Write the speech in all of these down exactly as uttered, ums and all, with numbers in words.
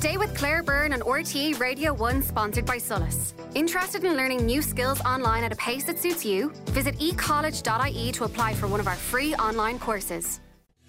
Today with Claire Byrne on R T E Radio one, sponsored by Solus. Interested in learning new skills online at a pace that suits you? Visit e college dot I E to apply for one of our free online courses.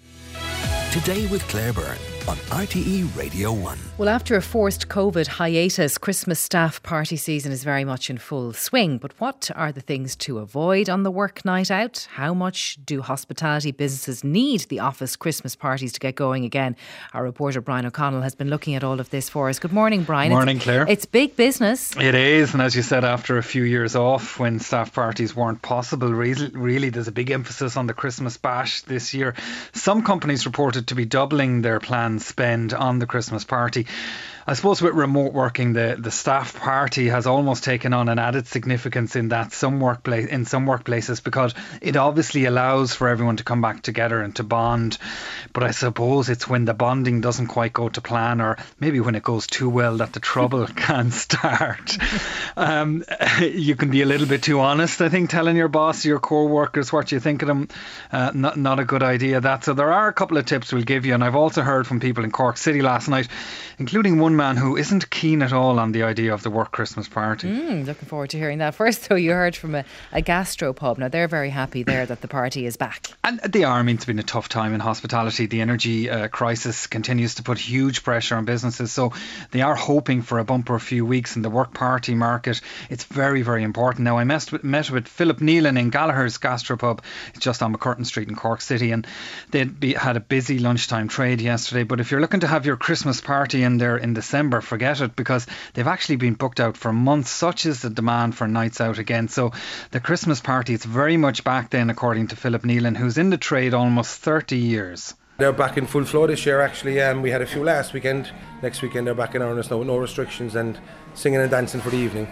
Today with Claire Byrne on R T E Radio one. Well, after a forced COVID hiatus, Christmas staff party season is very much in full swing. But what are the things to avoid on the work night out? How much do hospitality businesses need the office Christmas parties to get going again? Our reporter Brian O'Connell has been looking at all of this for us. Good morning, Brian. Morning, it's, Claire. It's big business. It is, and as you said, after a few years off when staff parties weren't possible, really, really there's a big emphasis on the Christmas bash this year. Some companies reported to be doubling their planned spend on the Christmas party. I suppose with remote working, the, the staff party has almost taken on an added significance in that some workplace in some workplaces, because it obviously allows for everyone to come back together and to bond. But I suppose it's when the bonding doesn't quite go to plan, or maybe when it goes too well, that the trouble can start. Um, you can be a little bit too honest, I think, telling your boss, your core workers what you think of them. Uh, not, not a good idea, that. So there are a couple of tips we'll give you, and I've also heard from people in Cork City last night, including one man who isn't keen at all on the idea of the work Christmas party. Mm, looking forward to hearing that. First, though, you heard from a, a gastropub. Now, they're very happy there that the party is back. And they are. I mean, it's been a tough time in hospitality. The energy uh, crisis continues to put huge pressure on businesses. So they are hoping for a bumper few weeks in the work party market. It's very, very important. Now, I met with, met with Philip Nealon in Gallagher's Gastropub. It's just on McCurtain Street in Cork City. And they had a busy lunchtime trade yesterday. But if you're looking to have your Christmas party in there in December, forget it, because they've actually been booked out for months. Such is the demand for nights out again. So the Christmas party, it's very much back then, according to Philip Nealon, who's in the trade almost thirty years. They're back in full flow this year, actually. Um, we had a few last weekend. Next weekend they're back in earnest now with no restrictions and singing and dancing for the evening.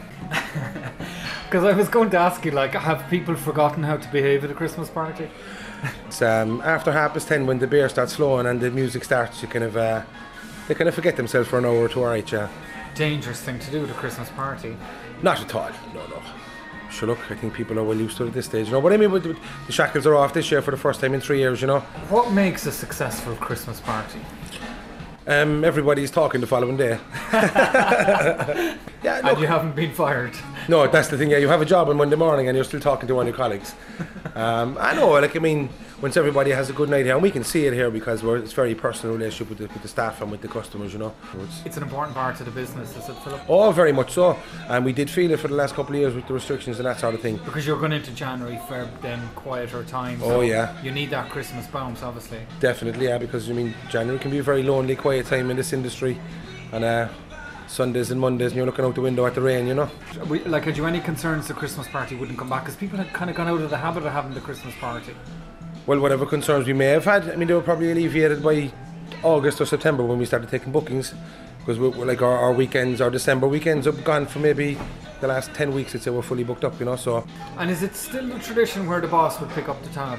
Because I was going to ask you, like, have people forgotten how to behave at a Christmas party? It's um, after half past ten when the beer starts flowing and the music starts, you kind of uh, they kind of forget themselves for an hour or two, alright, yeah. Dangerous thing to do at a Christmas party. Not at all, no, no. Sure, look, I think people are well used to it at this stage, you know. But I mean, the shackles are off this year for the first time in three years, you know. What makes a successful Christmas party? Um, everybody's talking the following day. Yeah, look, and you haven't been fired. No, that's the thing. Yeah, you have a job on Monday morning and you're still talking to one of your colleagues. Um, I know, like, I mean, once everybody has a good night here, and we can see it here because we're, it's a very personal relationship with the, with the staff and with the customers, you know. It's, it's an important part of the business, is it, Philip? Oh, very much so. And we did feel it for the last couple of years with the restrictions and that sort of thing. Because you're going into January, Feb, then quieter time. So oh, yeah. You need that Christmas bounce, obviously. Definitely, yeah, because, I mean, January can be a very lonely, quiet time in this industry. And uh, Sundays and Mondays, and you're looking out the window at the rain, you know. We, like, had you any concerns the Christmas party wouldn't come back? Because people had kind of gone out of the habit of having the Christmas party. Well, whatever concerns we may have had, I mean, they were probably alleviated by August or September when we started taking bookings, because we're, we're like our, our weekends, our December weekends have gone for maybe the last ten weeks. I'd say we're fully booked up, you know. So. And is it still the tradition where the boss would pick up the tab?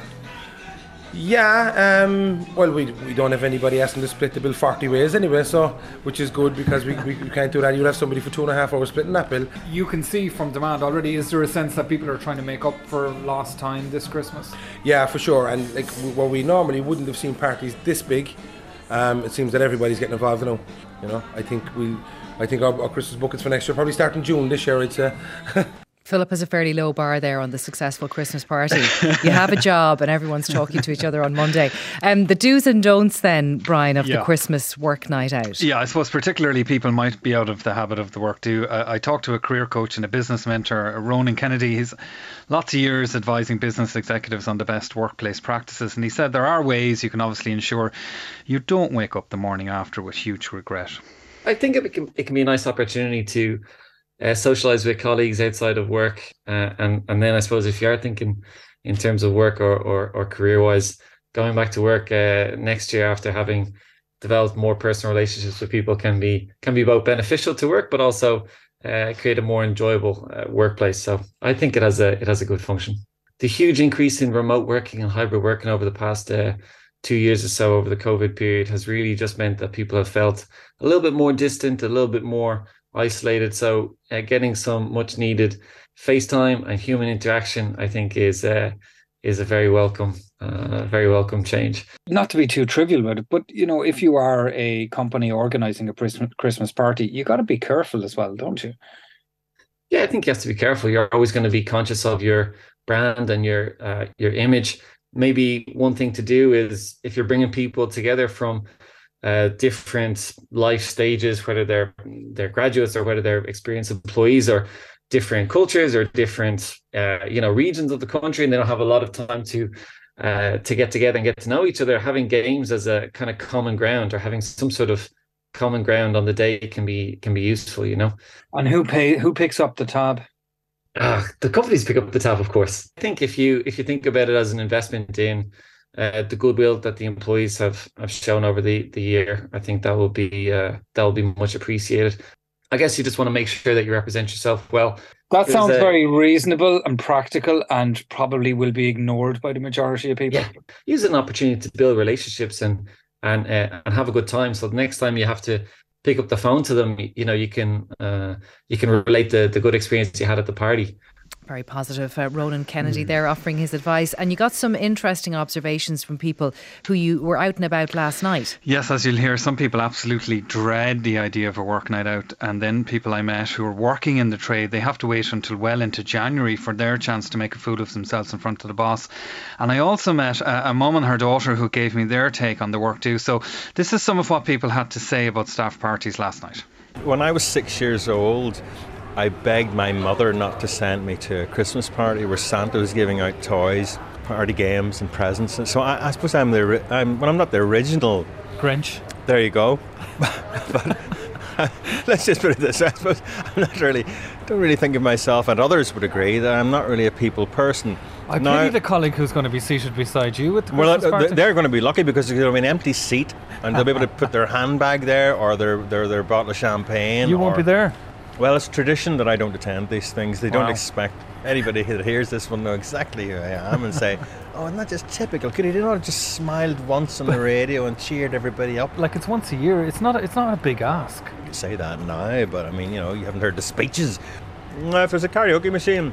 Yeah, um, well, we we don't have anybody asking to split the bill forty ways anyway, so which is good because we, we, we can't do that. You'll have somebody for two and a half hours splitting that bill. You can see from demand already. Is there a sense that people are trying to make up for lost time this Christmas? Yeah, for sure. And like where we normally wouldn't have seen parties this big, um, it seems that everybody's getting involved now. You know, I think we, I think our, our Christmas bookings for next year probably start in June this year. I'd say. Philip has a fairly low bar there on the successful Christmas party. You have a job and everyone's talking to each other on Monday. Um, the do's and don'ts then, Brian, of yeah. the Christmas work night out. Yeah, I suppose particularly people might be out of the habit of the work do. Uh, I talked to a career coach and a business mentor, Ronan Kennedy. He's lots of years advising business executives on the best workplace practices. And he said there are ways you can obviously ensure you don't wake up the morning after with huge regret. I think it can, it can be a nice opportunity to Uh, socialise with colleagues outside of work, uh, and and then I suppose if you are thinking in terms of work or or, or career wise, going back to work uh, next year after having developed more personal relationships with people can be can be both beneficial to work, but also uh, create a more enjoyable uh, workplace. So I think it has a it has a good function. The huge increase in remote working and hybrid working over the past uh, two years or so over the COVID period has really just meant that people have felt a little bit more distant, a little bit more isolated. So uh, getting some much needed FaceTime and human interaction, I think, is uh, is a very welcome, uh, very welcome change. Not to be too trivial about it, but you know, if you are a company organising a Christmas party, you got to be careful as well, don't you? Yeah, I think you have to be careful. You're always going to be conscious of your brand and your uh, your image. Maybe one thing to do is, if you're bringing people together from uh, different life stages, whether they're they're graduates or whether they're experienced employees or different cultures or different uh, you know regions of the country, and they don't have a lot of time to uh, to get together and get to know each other, having games as a kind of common ground, or having some sort of common ground on the day can be can be useful, you know. And who pay who picks up the tab? Uh, the companies pick up the tab, of course. I think if you if you think about it as an investment in uh, the goodwill that the employees have, have shown over the, the year, I think that will be uh, that will be much appreciated. I guess you just want to make sure that you represent yourself well. That sounds a, very reasonable and practical, and probably will be ignored by the majority of people. Yeah, use it as an opportunity to build relationships and and uh, and have a good time. So the next time you have to pick up the phone to them, you know, you can uh, you can relate the, the good experience you had at the party. Very positive. Uh, Ronan Kennedy mm. there offering his advice. And you got some interesting observations from people who you were out and about last night. Yes, as you'll hear, some people absolutely dread the idea of a work night out. And then people I met who are working in the trade, they have to wait until well into January for their chance to make a fool of themselves in front of the boss. And I also met a, a mum and her daughter who gave me their take on the work do. So this is some of what people had to say about staff parties last night. When I was six years old, I begged my mother not to send me to a Christmas party where Santa was giving out toys, party games and presents. And so I, I suppose I'm the I'm well, I'm not the original Grinch. There you go. But let's just put it this way. I suppose I'm not really don't really think of myself, and others would agree, that I'm not really a people person. I now, pity the colleague who's going to be seated beside you with the well, Christmas party. They're going to be lucky because there's going to be an empty seat, and they'll be able to put their handbag there or their their, their bottle of champagne. You won't or, be there. Well, it's tradition that I don't attend these things. They Wow. don't expect anybody that hears this will know exactly who I am and say, oh, isn't that just typical? Could he not have just smiled once on the radio and cheered everybody up? Like, it's once a year. It's not. It's not a big ask. You say that now, but I mean, you know, you haven't heard the speeches. Now, if there's a karaoke machine,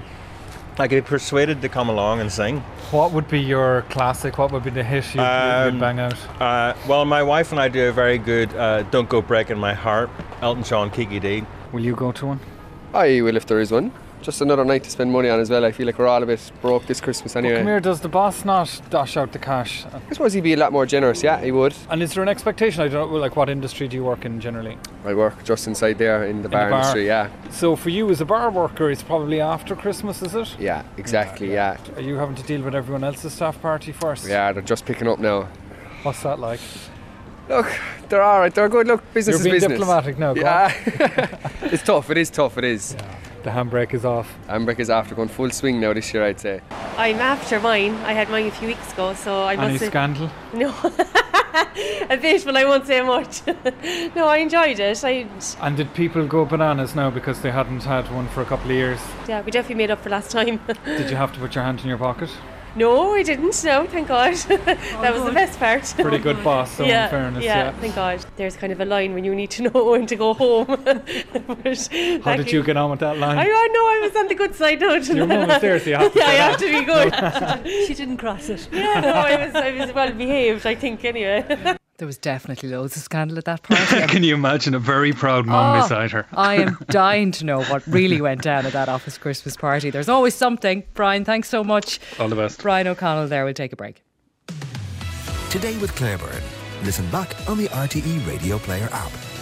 I could be persuaded to come along and sing. What would be your classic? What would be the hit you'd, Um, you'd bang out? Uh, well, my wife and I do a very good uh, Don't Go Breaking My Heart, Elton John, Kiki D. Will you go to one? I will if there is one. Just another night to spend money on as well. I feel like we're all a bit broke this Christmas anyway. But come here, does the boss not dash out the cash? I suppose he'd be a lot more generous, yeah, he would. And is there an expectation? I don't know, like, what industry do you work in generally? I work just inside there in the In bar the bar. industry, yeah. So for you as a bar worker, it's probably after Christmas, is it? Yeah, exactly, yeah. Are you having to deal with everyone else's staff party first? Yeah, they're just picking up now. What's that like? Look, they're alright, they're good. Look, business You're being is business. diplomatic now, go yeah. It's tough, it is tough, it is. Yeah. The handbrake is off. Handbrake is after going full swing now this year, I'd say. I'm after mine. I had mine a few weeks ago, so I must Any say... scandal? No. A bit, but I won't say much. No, I enjoyed it. I... And did people go bananas now because they hadn't had one for a couple of years? Yeah, we definitely made up for last time. Did you have to put your hand in your pocket? No, I didn't. No, thank God. That was the best part. Pretty good boss, so yeah, in fairness, yeah, yeah. thank God. There's kind of a line when you need to know when to go home. But How did you get on with that line? I, I know I was on the good side. No, your mum was there, so you have to yeah, say I that. have to be good. She didn't cross it. Yeah, no, I was, I was well behaved, I think, anyway. There was definitely loads of scandal at that party. Can you imagine a very proud mum Oh, beside her? I am dying to know what really went down at that office Christmas party. There's always something. Brian, thanks so much. All the best. Brian O'Connell there. We'll take a break. Today with Claire Byrne. Listen back on the R T E Radio Player app.